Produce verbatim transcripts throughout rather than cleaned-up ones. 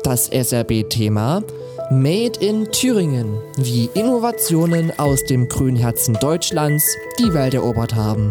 Das S R B-Thema Made in Thüringen, wie Innovationen aus dem grünen Herzen Deutschlands die Welt erobert haben.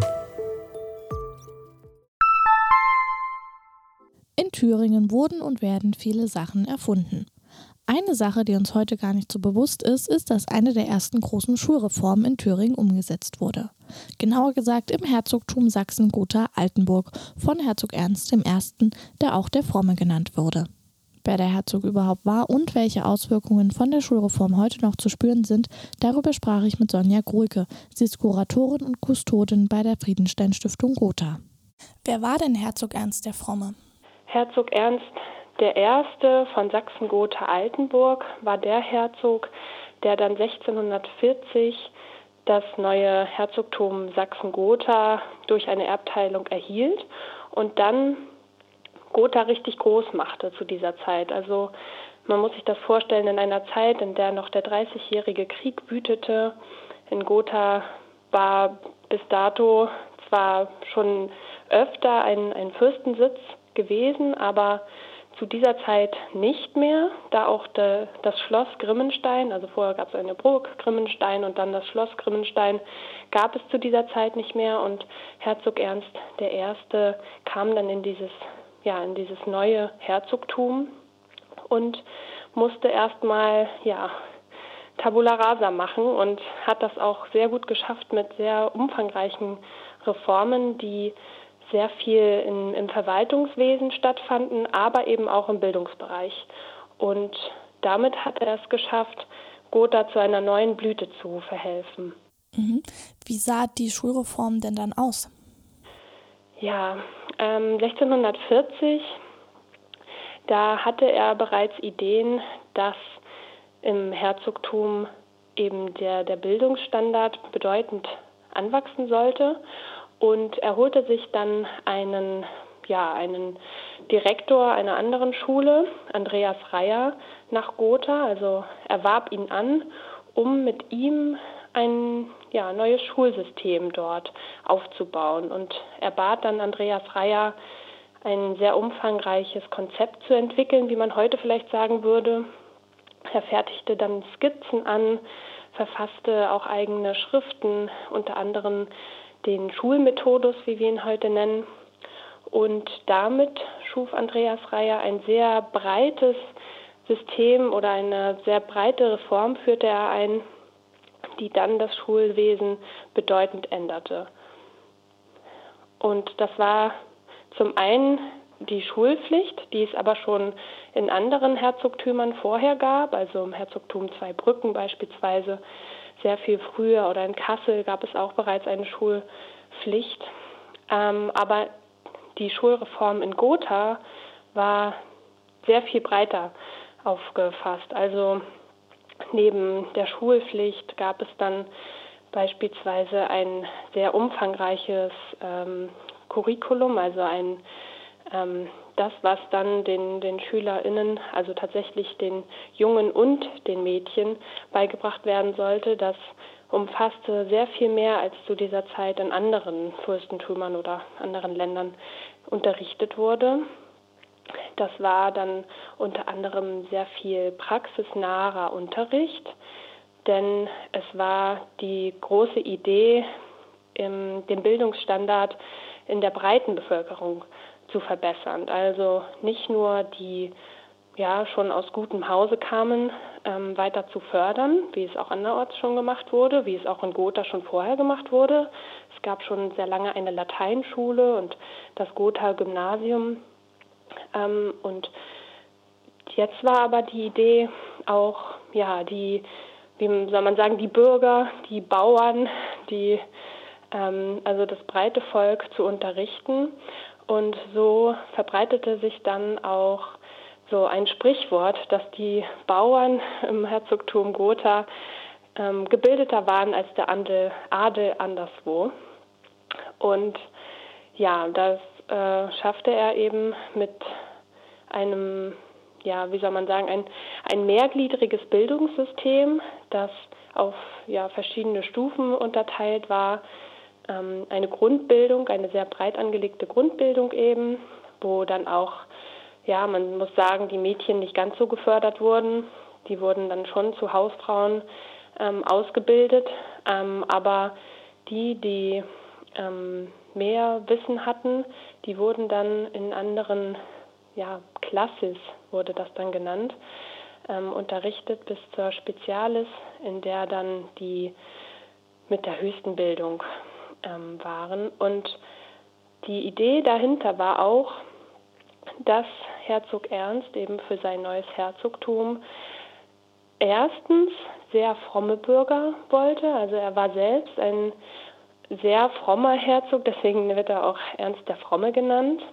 In Thüringen wurden und werden viele Sachen erfunden. Eine Sache, die uns heute gar nicht so bewusst ist, ist, dass eine der ersten großen Schulreformen in Thüringen umgesetzt wurde. Genauer gesagt im Herzogtum Sachsen-Gotha-Altenburg von Herzog Ernst der Erste., der auch der Fromme genannt wurde. Wer der Herzog überhaupt war und welche Auswirkungen von der Schulreform heute noch zu spüren sind, darüber sprach ich mit Sonja Gruhlke. Sie ist Kuratorin und Kustodin bei der Friedenstein-Stiftung Gotha. Wer war denn Herzog Ernst der Fromme? Herzog Ernst der Erste von Sachsen-Gotha-Altenburg war der Herzog, der dann sechzehnhundertvierzig das neue Herzogtum Sachsen-Gotha durch eine Erbteilung erhielt und dann Gotha richtig groß machte zu dieser Zeit. Also man muss sich das vorstellen, in einer Zeit, in der noch der Dreißigjährige Krieg wütete. In Gotha war bis dato zwar schon öfter ein, ein Fürstensitz gewesen, aber zu dieser Zeit nicht mehr, da auch de, das Schloss Grimmenstein, also vorher gab es eine Burg Grimmenstein und dann das Schloss Grimmenstein, gab es zu dieser Zeit nicht mehr und Herzog Ernst der Erste kam dann in dieses, ja, in dieses neue Herzogtum und musste erstmal, ja, Tabula rasa machen und hat das auch sehr gut geschafft mit sehr umfangreichen Reformen, die sehr viel in, im Verwaltungswesen stattfanden, aber eben auch im Bildungsbereich. Und damit hat er es geschafft, Gotha zu einer neuen Blüte zu verhelfen. Mhm. Wie sah die Schulreform denn dann aus? Ja, ähm, sechzehnhundertvierzig, da hatte er bereits Ideen, dass im Herzogtum eben der, der Bildungsstandard bedeutend anwachsen sollte. Und er holte sich dann einen, ja, einen Direktor einer anderen Schule, Andreas Reyer, nach Gotha. Also er warb ihn an, um mit ihm ein ja, neues Schulsystem dort aufzubauen. Und er bat dann Andreas Reyer, ein sehr umfangreiches Konzept zu entwickeln, wie man heute vielleicht sagen würde. Er fertigte dann Skizzen an, verfasste auch eigene Schriften, unter anderem den Schulmethodus, wie wir ihn heute nennen. Und damit schuf Andreas Reyer ein sehr breites System oder eine sehr breite Reform führte er ein, die dann das Schulwesen bedeutend änderte. Und das war zum einen die Schulpflicht, die es aber schon in anderen Herzogtümern vorher gab, also im Herzogtum Zweibrücken beispielsweise, sehr viel früher, oder in Kassel gab es auch bereits eine Schulpflicht. Ähm, aber die Schulreform in Gotha war sehr viel breiter aufgefasst. Also neben der Schulpflicht gab es dann beispielsweise ein sehr umfangreiches ähm, Curriculum, also ein ähm, das, was dann den, den SchülerInnen, also tatsächlich den Jungen und den Mädchen beigebracht werden sollte, das umfasste sehr viel mehr, als zu dieser Zeit in anderen Fürstentümern oder anderen Ländern unterrichtet wurde. Das war dann unter anderem sehr viel praxisnaher Unterricht, denn es war die große Idee, im, den Bildungsstandard in der breiten Bevölkerung zu verbessern. Also nicht nur die ja schon aus gutem Hause kamen, ähm, weiter zu fördern, wie es auch anderorts schon gemacht wurde, wie es auch in Gotha schon vorher gemacht wurde. Es gab schon sehr lange eine Lateinschule und das Gotha-Gymnasium. Ähm, und jetzt war aber die Idee auch, ja, die, wie soll man sagen, die Bürger, die Bauern, die, ähm, also das breite Volk zu unterrichten. Und so verbreitete sich dann auch so ein Sprichwort, dass die Bauern im Herzogtum Gotha ähm, gebildeter waren als der Adel, Adel anderswo. Und ja, das äh, schaffte er eben mit einem, ja, wie soll man sagen, ein, ein mehrgliedriges Bildungssystem, das auf ja, verschiedene Stufen unterteilt war. Eine Grundbildung, eine sehr breit angelegte Grundbildung eben, wo dann auch ja, man muss sagen, die Mädchen nicht ganz so gefördert wurden. Die wurden dann schon zu Hausfrauen ähm, ausgebildet, ähm, aber die, die ähm, mehr Wissen hatten, die wurden dann in anderen, ja, Classes wurde das dann genannt, ähm, unterrichtet bis zur Spezialis, in der dann die mit der höchsten Bildung ähm, waren. Und die Idee dahinter war auch, dass Herzog Ernst eben für sein neues Herzogtum erstens sehr fromme Bürger wollte. Also er war selbst ein sehr frommer Herzog, deswegen wird er auch Ernst der Fromme genannt.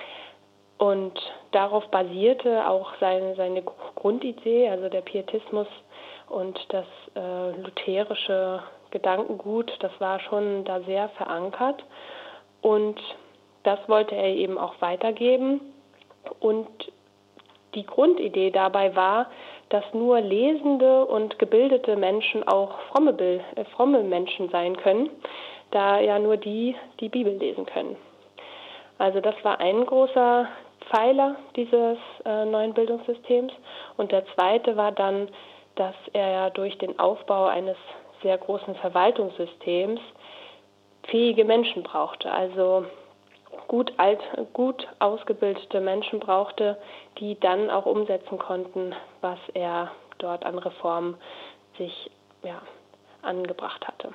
Und darauf basierte auch seine, seine Grundidee, also der Pietismus und das äh, lutherische Gedankengut, das war schon da sehr verankert. Und das wollte er eben auch weitergeben. Und die Grundidee dabei war, dass nur lesende und gebildete Menschen auch fromme, äh, fromme Menschen sein können, da ja nur die die Bibel lesen können. Also das war ein großer Pfeiler dieses äh, neuen Bildungssystems. Und der zweite war dann, dass er ja durch den Aufbau eines sehr großen Verwaltungssystems fähige Menschen brauchte, also gut alt, gut ausgebildete Menschen brauchte, die dann auch umsetzen konnten, was er dort an Reformen sich ja, angebracht hatte.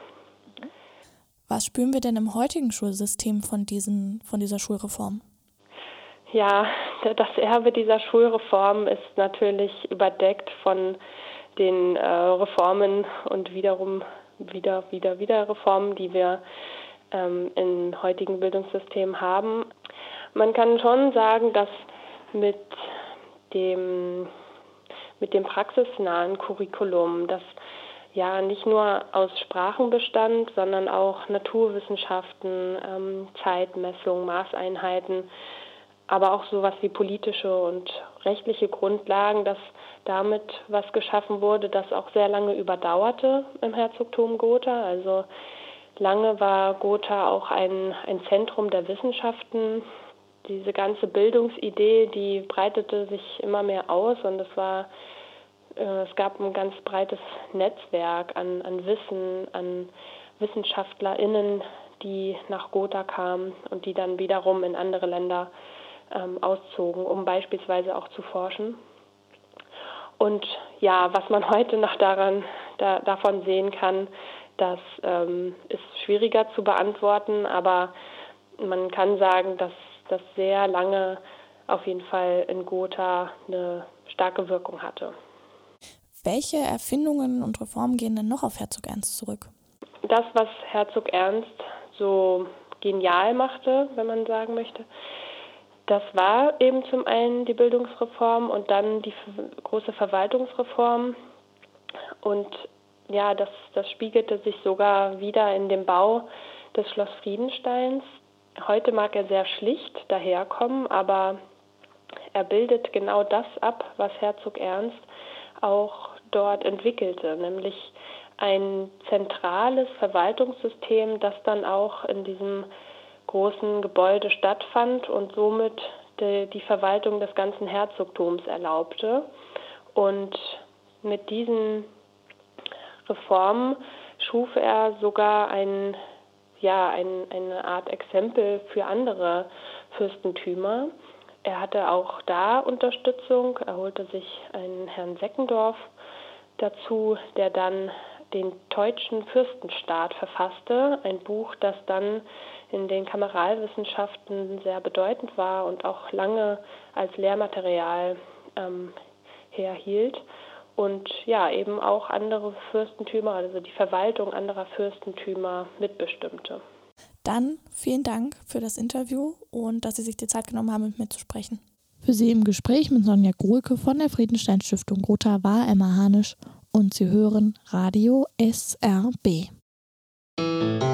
Was spüren wir denn im heutigen Schulsystem von, diesen, von dieser Schulreform? Ja, das Erbe dieser Schulreform ist natürlich überdeckt von den äh, Reformen und wiederum wieder, wieder, wieder Reformen, die wir ähm, im heutigen Bildungssystem haben. Man kann schon sagen, dass mit dem, mit dem praxisnahen Curriculum, das ja nicht nur aus Sprachen bestand, sondern auch Naturwissenschaften, ähm, Zeitmessung, Maßeinheiten, aber auch sowas wie politische und rechtliche Grundlagen, dass damit was geschaffen wurde, das auch sehr lange überdauerte im Herzogtum Gotha. Also lange war Gotha auch ein, ein Zentrum der Wissenschaften. Diese ganze Bildungsidee, die breitete sich immer mehr aus und es war, äh, es gab ein ganz breites Netzwerk an, an Wissen, an WissenschaftlerInnen, die nach Gotha kamen und die dann wiederum in andere Länder ähm, auszogen, um beispielsweise auch zu forschen. Und ja, was man heute noch daran, da, davon sehen kann, das ähm, ist schwieriger zu beantworten, aber man kann sagen, dass das sehr lange auf jeden Fall in Gotha eine starke Wirkung hatte. Welche Erfindungen und Reformen gehen denn noch auf Herzog Ernst zurück? Das, was Herzog Ernst so genial machte, wenn man sagen möchte, das war eben zum einen die Bildungsreform und dann die große Verwaltungsreform. Und ja, das, das spiegelte sich sogar wieder in dem Bau des Schloss Friedensteins. Heute mag er sehr schlicht daherkommen, aber er bildet genau das ab, was Herzog Ernst auch dort entwickelte, nämlich ein zentrales Verwaltungssystem, das dann auch in diesem großen Gebäude stattfand und somit die, die Verwaltung des ganzen Herzogtums erlaubte. Und mit diesen Reformen schuf er sogar ein, ja, ein, eine Art Exempel für andere Fürstentümer. Er hatte auch da Unterstützung, er holte sich einen Herrn Seckendorf dazu, der dann den Teutschen Fürstenstaat verfasste, ein Buch, das dann in den Kameralwissenschaften sehr bedeutend war und auch lange als Lehrmaterial ähm, herhielt und ja, eben auch andere Fürstentümer, also die Verwaltung anderer Fürstentümer mitbestimmte. Dann vielen Dank für das Interview und dass Sie sich die Zeit genommen haben, mit mir zu sprechen. Für Sie im Gespräch mit Sonja Gruhlke von der Friedenstein Stiftung Gotha war Emma Hanisch und Sie hören Radio S R B.